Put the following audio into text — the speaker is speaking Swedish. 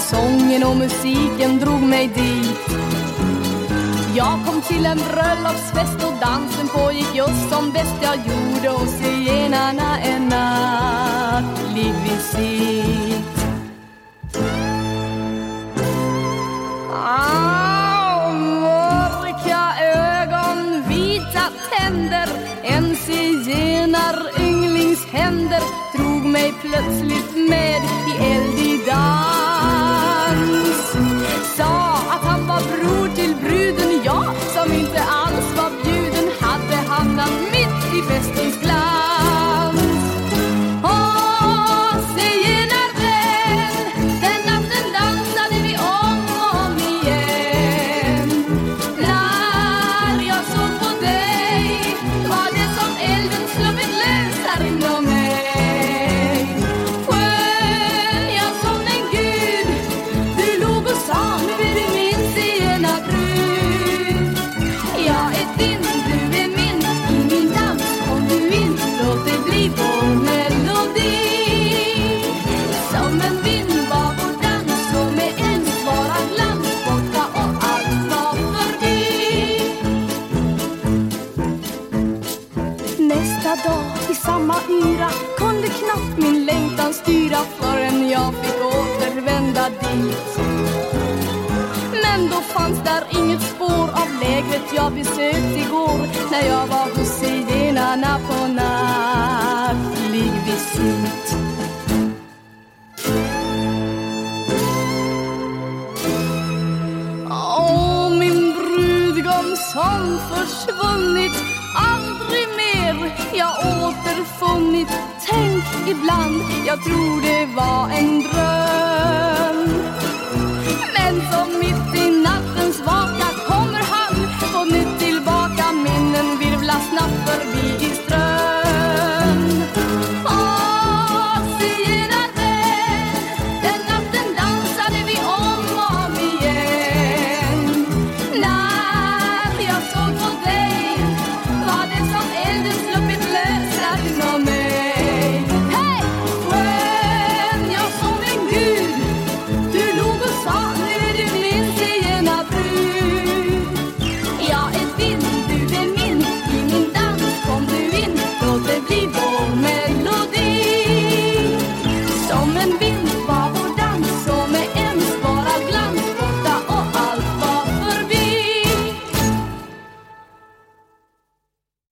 sången och musiken drog mig dit. Jag kom till en bröllopsfest och dansen pågick just som bäst. Jag gjorde oss zigenarna en nattlig visit. Mörka ögon, vita tänder, en zigenar-ynglings händer drog mig plötsligt med i eldig dans. Sa att han var bror till bruden, jag som inte alls var bjuden, hade hamnat mitt i festens glans. Åh, zigenarvän, den natten dansade vi om och om igen. När jag såg på dig var det som elden sluppit lös här inom mig. Skön jag som en gud, du låg och sa nu är du min zigenarbrud. Jag är din, du är min, i min dans kom du in, låt det bli vår melodi. Som en vind var vår dans och med en svara glans borta och allt var förbi. Nästa dag i samma yra kunde knappt min längtan styra förrän jag fick återvända dit. Men då fanns där inget spår av lägret jag besökt igår, när jag var hos zigenarna på nattlig visit. Åh, min brudgom som försvunnit, aldrig mer jag återfunnit. Tänk ibland, jag tror det var en dröm. Men som mitt i nattens vaka kommer han på nytt tillbaka. Minnen virvlar snabbt förbi i